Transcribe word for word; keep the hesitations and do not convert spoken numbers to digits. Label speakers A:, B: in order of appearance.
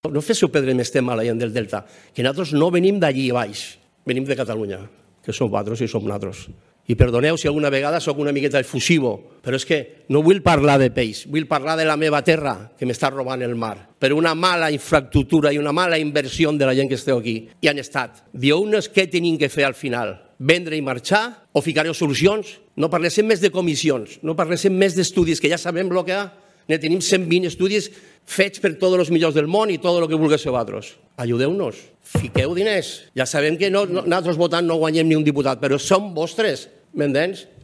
A: No féssiu perdre més tema a la gent del Delta, que nosaltres no venim d'allí baix, venim de Catalunya, que som vosaltres i som nosaltres. I perdoneu si alguna vegada sóc una miqueta efusivo, però és que no vull parlar de peix, vull parlar de la meva terra, que m'està robant el mar, per una mala infraestructura i una mala inversió de la gent que esteu aquí. I han estat. Dieu-nos què tenim que fer al final, vendre i marxar o ficareu solucions? No parléssim més de comissions, no parléssim més d'estudis, que ja sabem el que hi ha. Ne tenim cent vint estudis fets per tots els millors del món i tot el que vulgueu vosaltres. Ajudeu-nos, fiqueu diners. Ja sabem que no, no, nosaltres votant no guanyem ni un diputat, però som vostres, m'entens?